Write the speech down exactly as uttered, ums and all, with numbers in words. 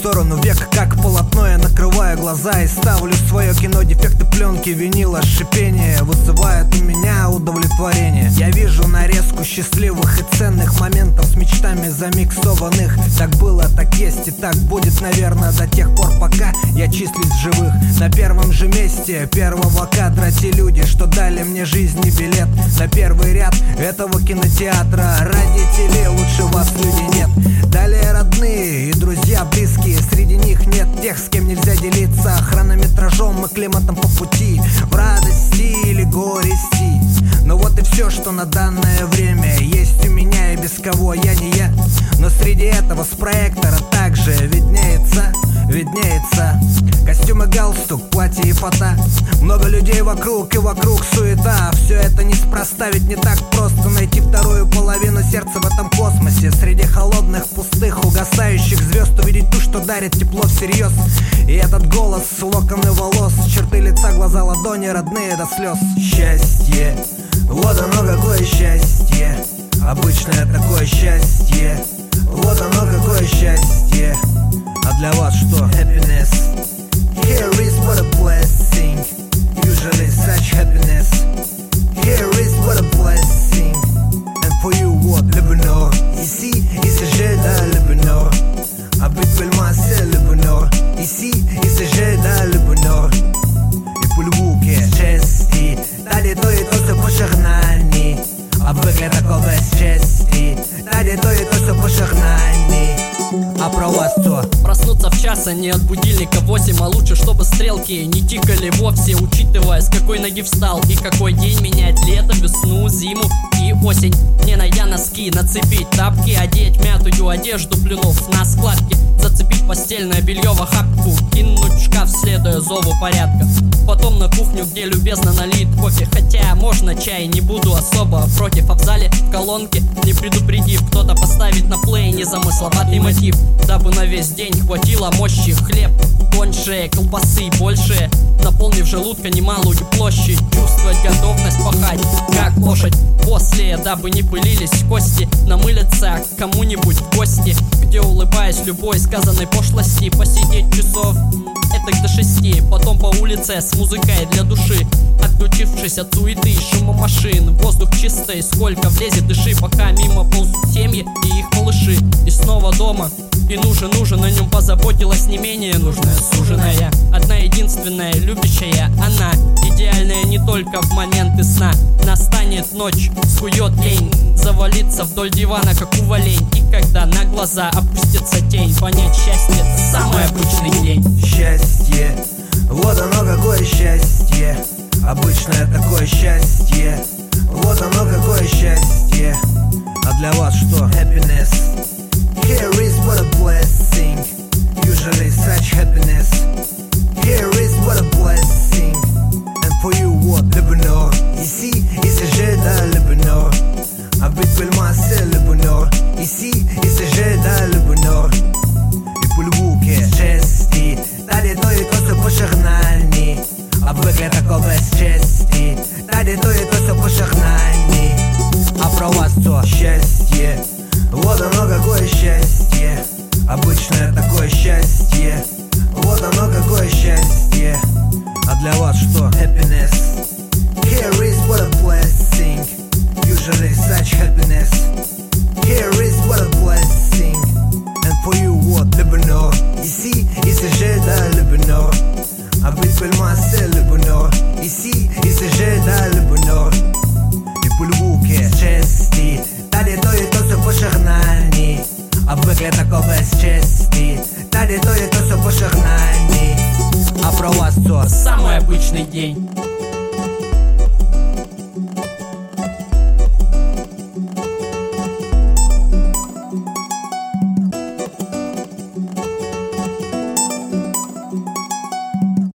сторону века, как полотно я накрываю глаза и ставлю свое кино. Дефекты пленки, винила, шипение вызывают у меня удовлетворение. Я вижу нарезку счастливых и ценных моментов с мечтами замиксованных. Так было, так есть и так будет, наверное, до тех пор, пока я числюсь в живых. На первом же месте первого кадра те люди, что дали мне жизни билет на первый ряд этого кинотеатра. Родителей лучше вас, люди, нет. Далее родные и друзья близкие, среди них нет тех, с кем нельзя делиться хронометражом и климатом по пути, в радости или горести. Но вот и все, что на данное время есть у меня, и без кого я не я. Но среди этого с проектора также виднеется, виднеется костюм и галстук, платье и фата. Много людей вокруг и вокруг суета. Все это неспроста, ведь не так просто найти вторую половину сердца в этом космосе. Среди холодных, пустых, угасающих звезд увидеть ту, что дарит тепло всерьез. И этот голос, локоны волос, черты лица, глаза, ладони, родные до слез. Счастье, вот оно какое счастье, обычное такое счастье. Вот оно какое счастье. А для вас что? Happiness. Here is what a blessing. Usually such happiness. Here is what a blessing. And for you what? Le bonheur. Ici, il s'agit de le bonheur. Avec Belma c'est le bonheur. Ici, il s'agit de le bonheur. И по львуке чести. Дали то и то, что пошагнани. Обвыкли такого счастья. Дали то и то, что пошагнани. А про вас что? Проснуться в час, а не от будильника восемь. А лучше, чтобы стрелки не тикали вовсе, учитывая, с какой ноги встал и какой день менять лето, весну, зиму и осень. Не найдя носки, нацепить тапки, одеть мятую одежду, плюнув на складки, зацепить постельное белье в охапку, кинуть в шкаф, следуя зову порядка. Потом на кухню, где любезно налит кофе, хотя можно чай, не буду особо против. А в зале в колонке, не предупредив, кто-то поставит на плей незамысловатый мотив, дабы на весь день хватило мощи. Хлеб тоньше, колбасы больше, наполнив желудка немалую площадь. Чувствовать готовность пахать, как лошадь. После, дабы не пылились кости, намылиться к кому-нибудь в гости, где, улыбаясь любой сказанной пошлости, посидеть часов этак до шести. Потом по улице с музыкой для души, отключившись от суеты и шума машин. Воздух чистый, сколько влезет, дыши, пока мимо ползут семьи и их малыши. И снова дома, и нужен, нужен, на нем позаботилась не менее нужная суженая. Одна единственная, любящая она, идеальная не только в моменты сна. Настанет ночь, скует лень, завалиться вдоль дивана, как уволень. И когда на глаза опустится тень, понять счастье — это самый обычный день. Счастье, вот оно какое счастье, обычное такое счастье. Вот оно какое счастье. А для вас что? Happiness. Here is what a blessing. Usually such happiness. Here is what a blessing. And for you what? Le bonheur. Ici, il s'agit de le bonheur. Avec Belma c'est le bonheur. Ici, il s'agit de le bonheur. И по львуке чести. Дали то и то, что пошагнани. Обвыкли такого счастья. Дали то и то, что пошагнани. А про вас что? Счастье, вот оно какое счастье, обычное такое счастье. Вот оно какое счастье. А для вас что? Happiness. Here is what a blessing. Usually such happiness. Here is what a blessing. And for you what? Le bonheur. Ici, il s'agit de le bonheur. Avec Belma c'est le bonheur. Ici, il s'agit de le bonheur. И по львуке чести. Дали то и то, что пошагнани. Обвыкли такого чести. Дали то и то, что пошагнани. А про вас что? Самый обычный день.